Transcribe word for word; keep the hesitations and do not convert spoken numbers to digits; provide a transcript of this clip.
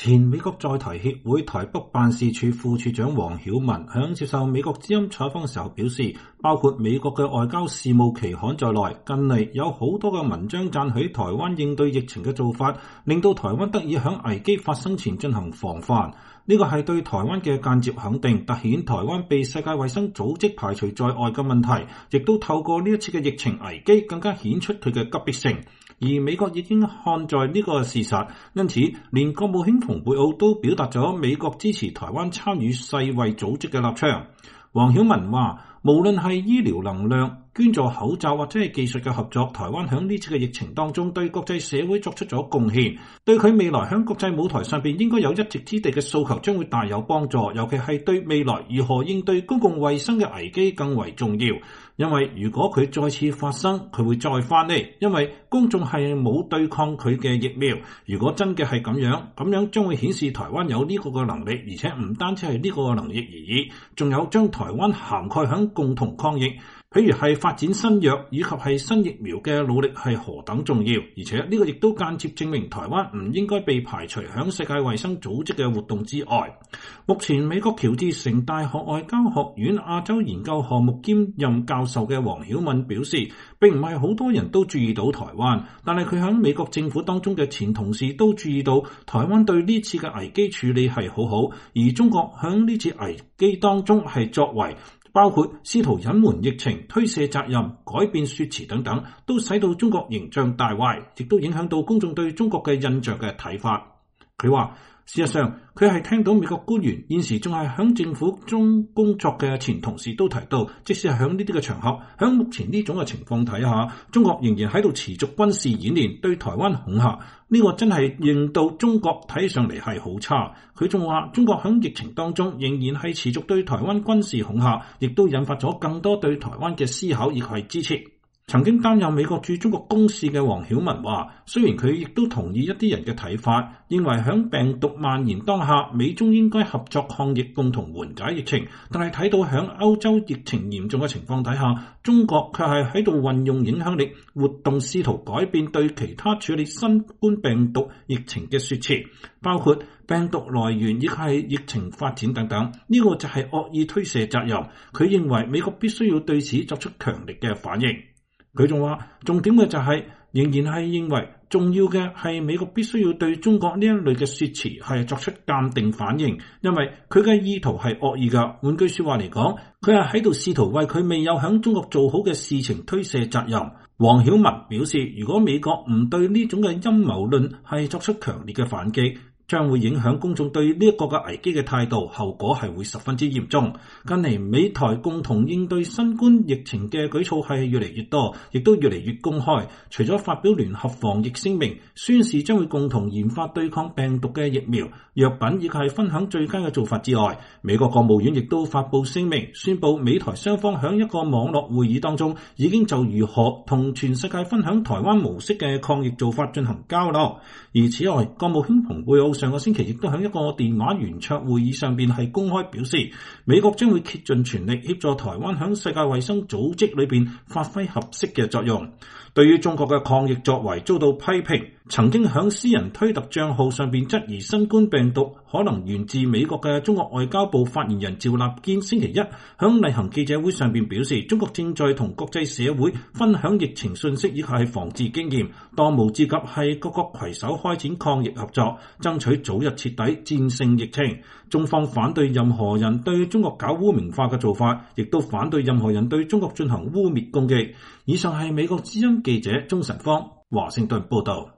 前美國在台協會台北辦事處副處長黃曉文響接受美國之音採訪嘅時候表示，包括美國嘅外交事務期刊在內，近嚟有好多嘅文章讚許台灣應對疫情嘅做法，令到台灣得以響危機發生前進行防範。呢個係對台灣嘅間接肯定，凸顯台灣被世界衛生組織排除在外嘅問題，亦都透過呢一次嘅疫情危機更加顯出佢嘅急迫性。而美國已經看在呢個事實，因此連國務卿蓬佩奧都表達咗美國支持台灣參與世衛組織嘅立場。黃曉文話，無論係醫療能量、捐助口罩或者係技術嘅合作，台灣響呢次嘅疫情當中對國際社會作出咗貢獻，對佢未來響國際舞台上邊應該有一席之地嘅訴求將會大有幫助，尤其係對未來如何應對公共衛生嘅危機更為重要。因為如果佢再次發生，佢會再翻嚟，因為公眾係冇對抗佢嘅疫苗。如果真嘅係咁樣，咁樣將會顯示台灣有呢個嘅能力，而且唔單止係呢個嘅能力而已，仲有將台灣涵蓋響共同抗疫，譬如係發展新藥以及係新疫苗嘅努力係何等重要。而且呢個亦都間接證明台灣唔應該被排除響世界衛生組織嘅活動之外。目前美國喬治城大學外交學院亞洲研究項目兼任教授嘅黃曉敏表示，並唔係好多人都注意到台灣，但係佢喺美國政府當中嘅前同事都注意到台灣對呢次嘅危機處理係好好，而中國喺呢次危機當中係作為包括試圖隱瞞疫情、推卸責任、改變說辭等等，都使到中國形象大壞，亦都影響到公眾對中國嘅印象嘅睇法。佢話事實上，佢係聽到美國官員現時仲係響政府中工作嘅前同事都提到，即使係響呢啲嘅場合，響目前呢種嘅情況睇下，中國仍然喺度持續軍事演練，對台灣恐嚇。呢個真係令到中國睇上嚟係好差。佢仲話中國響疫情當中仍然係持續對台灣軍事恐嚇，亦都引發咗更多對台灣嘅思考，亦係支持。曾經擔任美國駐中國公使嘅黃曉文話，雖然佢亦都同意一啲人嘅睇法，認為響病毒蔓延當下，美中應該合作抗疫，共同緩解疫情，但係睇到響歐洲疫情嚴重嘅情況底下，中國卻係喺度運用影響力活動，試圖改變對其他處理新冠病毒疫情嘅說辭，包括病毒來源亦係疫情發展等等。呢個就係惡意推卸責任。佢認為美國必須要對此作出強力嘅反應。佢仲話，重點嘅就係、是、仍然係認為重要嘅係美國必須要對中國呢一類嘅說辭係作出鑑定反應，因為佢嘅意圖係惡意㗎。換句說話嚟講，佢係喺度試圖為佢未有響中國做好嘅事情推卸責任。黃曉文表示，如果美國唔對呢種嘅陰謀論係作出強烈嘅反擊，將會影響公眾對呢一個嘅危機嘅態度，後果係會十分之嚴重。近嚟美台共同應對新冠疫情嘅舉措係越嚟越多，亦都越嚟越公開。除咗發表聯合防疫聲明，宣示將會共同研發對抗病毒嘅疫苗、藥品，以及係分享最佳嘅做法之外，美國國務院亦都發布聲明，宣布美台雙方喺一個網絡會議當中，已經就如何同全世界分享台灣模式嘅抗疫做法進行交流。而此外，國務卿蓬佩奧上個星期亦都喺一個電話圓桌會議上邊係公開表示，美國將會竭盡全力協助台灣喺世界衛生組織裏邊發揮合適嘅作用。對於中國嘅抗疫作為遭到批評，曾經喺私人推特賬號上邊質疑新冠病毒可能源自美國嘅中國外交部發言人趙立堅星期一喺例行記者會上邊表示，中國正在同國際社會分享疫情信息以及係防治經驗，當務之急係各國攜手開展抗疫合作，爭取早日徹底戰勝疫情。中方反對任何人對中國搞污名化嘅做法，亦都反對任何人對中國進行污衊攻擊。以上係美國之音記者鍾晨芳華盛頓報道。